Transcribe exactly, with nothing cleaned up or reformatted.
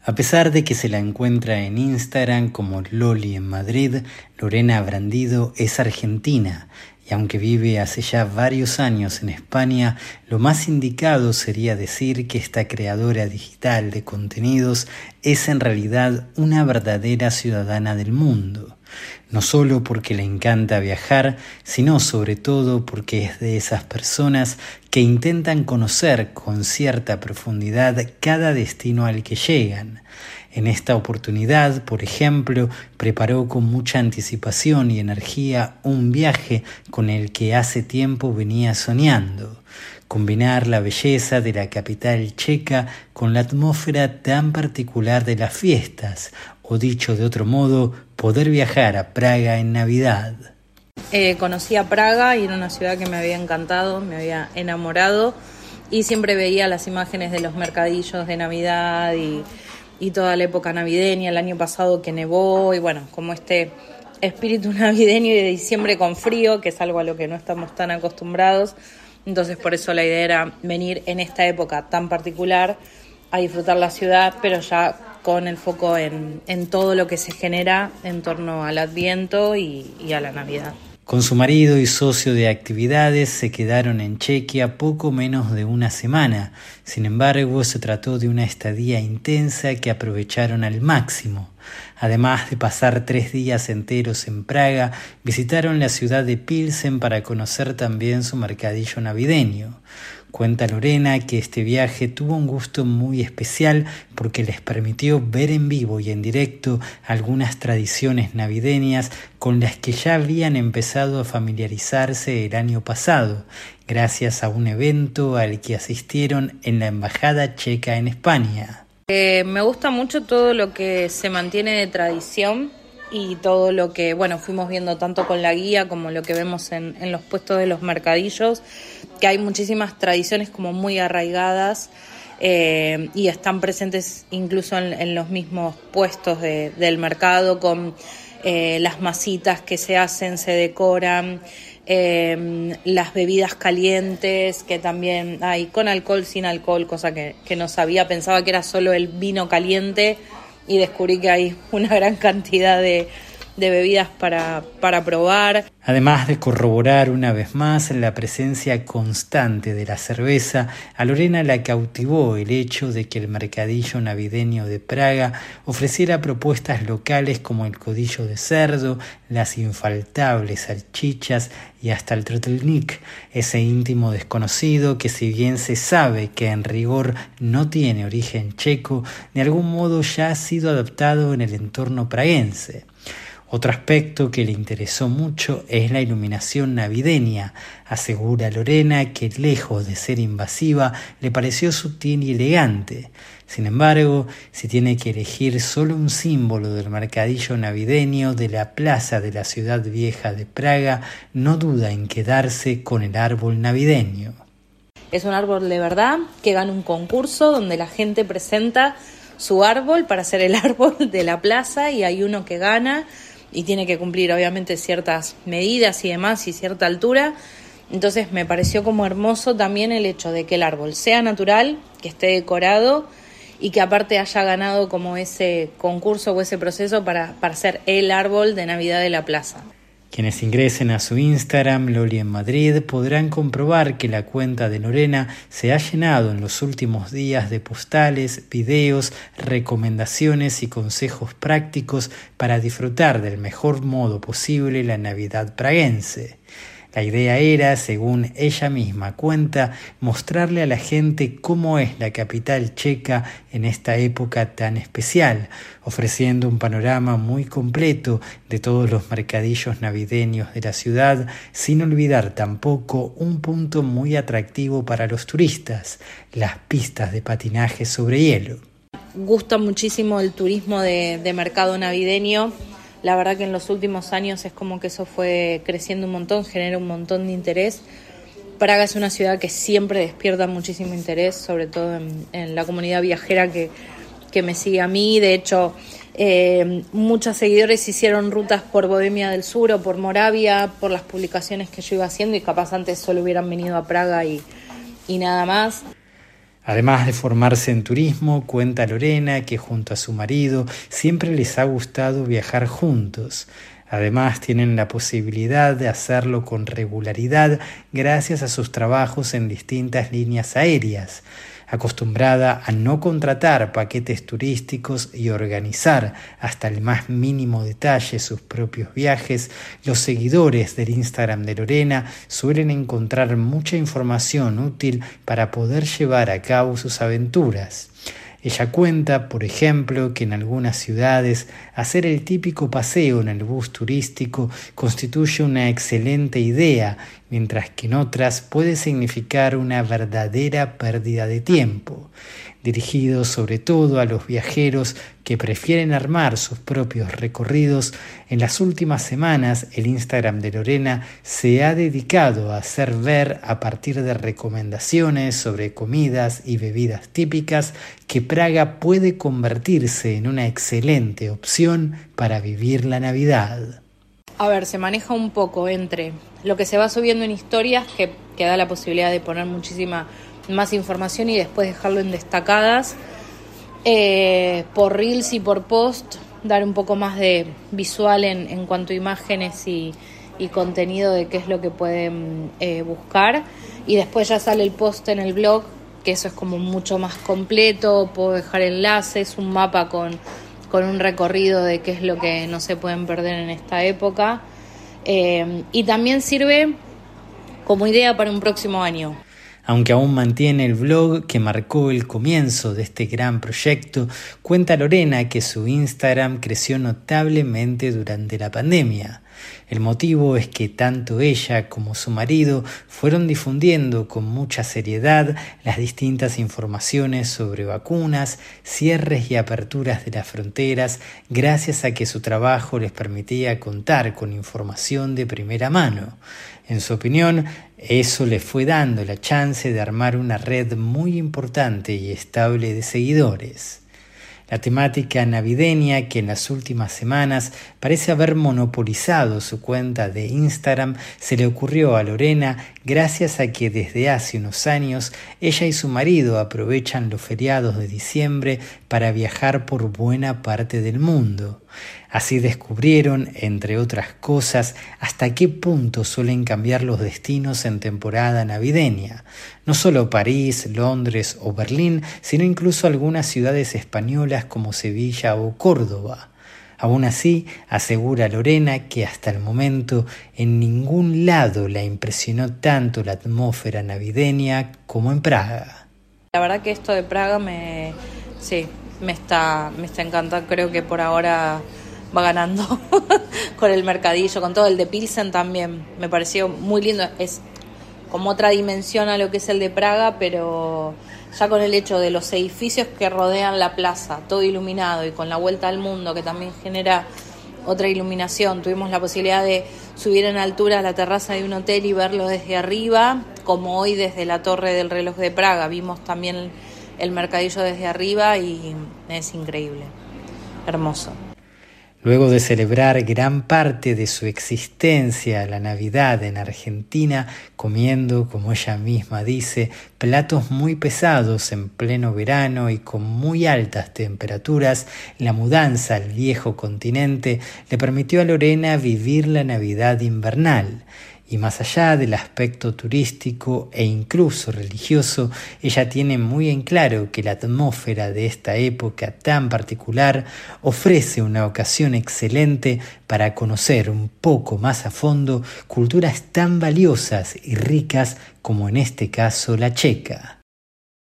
A pesar de que se la encuentra en Instagram como Loli en Madrid, Lorena Brandido es argentina y aunque vive hace ya varios años en España, lo más indicado sería decir que esta creadora digital de contenidos es en realidad una verdadera ciudadana del mundo. No solo porque le encanta viajar, sino sobre todo porque es de esas personas que intentan conocer con cierta profundidad cada destino al que llegan. En esta oportunidad, por ejemplo, preparó con mucha anticipación y energía un viaje con el que hace tiempo venía soñando. Combinar la belleza de la capital checa con la atmósfera tan particular de las fiestas, o dicho de otro modo, poder viajar a Praga en Navidad. Eh, conocí a Praga y era una ciudad que me había encantado, me había enamorado y siempre veía las imágenes de los mercadillos de Navidad y, y toda la época navideña, el año pasado que nevó y bueno, como este espíritu navideño y de diciembre con frío, que es algo a lo que no estamos tan acostumbrados. Entonces por eso la idea era venir en esta época tan particular a disfrutar la ciudad, pero ya con el foco en, en todo lo que se genera en torno al Adviento y, y a la Navidad. Con su marido y socio de actividades se quedaron en Chequia poco menos de una semana. Sin embargo, se trató de una estadía intensa que aprovecharon al máximo. Además de pasar tres días enteros en Praga, visitaron la ciudad de Pilsen para conocer también su mercadillo navideño. Cuenta Lorena que este viaje tuvo un gusto muy especial porque les permitió ver en vivo y en directo algunas tradiciones navideñas con las que ya habían empezado a familiarizarse el año pasado, gracias a un evento al que asistieron en la Embajada Checa en España. Eh, me gusta mucho todo lo que se mantiene de tradición y todo lo que, bueno, fuimos viendo tanto con la guía como lo que vemos en, en los puestos de los mercadillos, que hay muchísimas tradiciones como muy arraigadas eh, y están presentes incluso en, en los mismos puestos de, del mercado, con eh, las masitas que se hacen, se decoran, eh, las bebidas calientes que también hay con alcohol, sin alcohol, cosa que, que no sabía, pensaba que era solo el vino caliente y descubrí que hay una gran cantidad de, de bebidas para, para probar. Además de corroborar una vez más la presencia constante de la cerveza, a Lorena la cautivó el hecho de que el mercadillo navideño de Praga ofreciera propuestas locales como el codillo de cerdo, las infaltables salchichas y hasta el trotelnik, ese íntimo desconocido que si bien se sabe que en rigor no tiene origen checo, de algún modo ya ha sido adaptado en el entorno praguense. Otro aspecto que le interesó mucho es la iluminación navideña. Asegura Lorena que lejos de ser invasiva, le pareció sutil y elegante. Sin embargo, si tiene que elegir solo un símbolo del mercadillo navideño de la plaza de la ciudad vieja de Praga, no duda en quedarse con el árbol navideño. Es un árbol de verdad que gana un concurso donde la gente presenta su árbol para hacer el árbol de la plaza y hay uno que gana y tiene que cumplir obviamente ciertas medidas y demás y cierta altura. Entonces me pareció como hermoso también el hecho de que el árbol sea natural, que esté decorado y que aparte haya ganado como ese concurso o ese proceso para, para ser el árbol de Navidad de la plaza. Quienes ingresen a su Instagram, Loli en Madrid, podrán comprobar que la cuenta de Lorena se ha llenado en los últimos días de postales, videos, recomendaciones y consejos prácticos para disfrutar del mejor modo posible la Navidad praguense. La idea era, según ella misma cuenta, mostrarle a la gente cómo es la capital checa en esta época tan especial, ofreciendo un panorama muy completo de todos los mercadillos navideños de la ciudad, sin olvidar tampoco un punto muy atractivo para los turistas, las pistas de patinaje sobre hielo. Gusta muchísimo el turismo de, de mercado navideño. La verdad que en los últimos años es como que eso fue creciendo un montón, genera un montón de interés. Praga es una ciudad que siempre despierta muchísimo interés, sobre todo en, en la comunidad viajera que, que me sigue a mí. De hecho, eh, muchos seguidores hicieron rutas por Bohemia del Sur o por Moravia, por las publicaciones que yo iba haciendo y capaz antes solo hubieran venido a Praga y, y nada más. Además de formarse en turismo, cuenta Lorena que junto a su marido siempre les ha gustado viajar juntos. Además, tienen la posibilidad de hacerlo con regularidad gracias a sus trabajos en distintas líneas aéreas. Acostumbrada a no contratar paquetes turísticos y organizar hasta el más mínimo detalle sus propios viajes, los seguidores del Instagram de Lorena suelen encontrar mucha información útil para poder llevar a cabo sus aventuras. Ella cuenta, por ejemplo, que en algunas ciudades hacer el típico paseo en el bus turístico constituye una excelente idea, mientras que en otras puede significar una verdadera pérdida de tiempo. Dirigido sobre todo a los viajeros que prefieren armar sus propios recorridos, en las últimas semanas el Instagram de Lorena se ha dedicado a hacer ver a partir de recomendaciones sobre comidas y bebidas típicas que Praga puede convertirse en una excelente opción para vivir la Navidad. A ver, se maneja un poco entre lo que se va subiendo en historias, que, que da la posibilidad de poner muchísima más información y después dejarlo en destacadas, eh, por reels y por post, dar un poco más de visual en, en cuanto a imágenes y, y contenido de qué es lo que pueden eh, buscar, y después ya sale el post en el blog, que eso es como mucho más completo, puedo dejar enlaces, un mapa con, con un recorrido de qué es lo que no se pueden perder en esta época, eh, y también sirve como idea para un próximo año. Aunque aún mantiene el blog que marcó el comienzo de este gran proyecto, cuenta Lorena que su Instagram creció notablemente durante la pandemia. El motivo es que tanto ella como su marido fueron difundiendo con mucha seriedad las distintas informaciones sobre vacunas, cierres y aperturas de las fronteras, gracias a que su trabajo les permitía contar con información de primera mano. En su opinión, eso le fue dando la chance de armar una red muy importante y estable de seguidores. La temática navideña, que en las últimas semanas parece haber monopolizado su cuenta de Instagram, se le ocurrió a Lorena gracias a que desde hace unos años ella y su marido aprovechan los feriados de diciembre para viajar por buena parte del mundo. Así descubrieron, entre otras cosas, hasta qué punto suelen cambiar los destinos en temporada navideña. No solo París, Londres o Berlín, sino incluso algunas ciudades españolas como Sevilla o Córdoba. Aún así, asegura Lorena que hasta el momento en ningún lado la impresionó tanto la atmósfera navideña como en Praga. La verdad que esto de Praga me, sí, me está, me está encantando. Creo que por ahora va ganando con el mercadillo, con todo. El de Pilsen también me pareció muy lindo. Es como otra dimensión a lo que es el de Praga, pero ya con el hecho de los edificios que rodean la plaza, todo iluminado, y con la vuelta al mundo que también genera otra iluminación. Tuvimos la posibilidad de subir en altura a la terraza de un hotel y verlo desde arriba, como hoy desde la Torre del Reloj de Praga. Vimos también el mercadillo desde arriba y es increíble, hermoso. Luego de celebrar gran parte de su existencia la Navidad en Argentina, comiendo, como ella misma dice, platos muy pesados en pleno verano y con muy altas temperaturas, la mudanza al viejo continente le permitió a Lorena vivir la Navidad invernal. Y más allá del aspecto turístico e incluso religioso, ella tiene muy en claro que la atmósfera de esta época tan particular ofrece una ocasión excelente para conocer un poco más a fondo culturas tan valiosas y ricas como en este caso la checa.